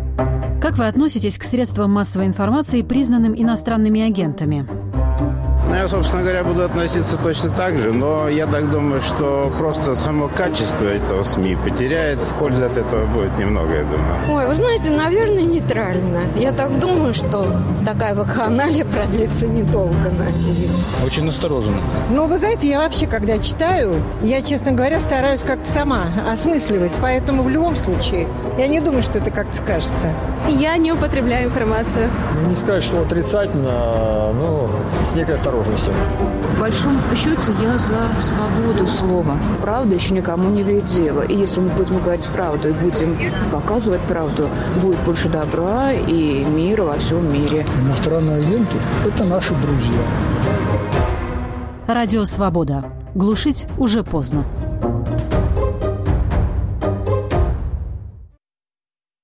Как вы относитесь к средствам массовой информации, признанным иностранными агентами? Ну, я, собственно говоря, буду относиться точно так же, но я так думаю, что просто само качество этого СМИ потеряет. Пользы от этого будет немного, я думаю. Ой, вы знаете, наверное, нейтрально. Я так думаю, что такая вакханалия продлится недолго, надеюсь. Очень настороженно. Ну, вы знаете, я вообще, когда читаю, я, честно говоря, стараюсь как-то сама осмысливать, поэтому в любом случае я не думаю, что это как-то скажется. Я не употребляю информацию. Не сказать, что отрицательно, но с некой осторожностью. В большом счете я за свободу слова. Правда еще никому не вредит дело. И если мы будем говорить правду и будем показывать правду, будет больше добра и мира во всем мире. Иностранные агенты – это наши друзья. Радио «Свобода». Глушить уже поздно.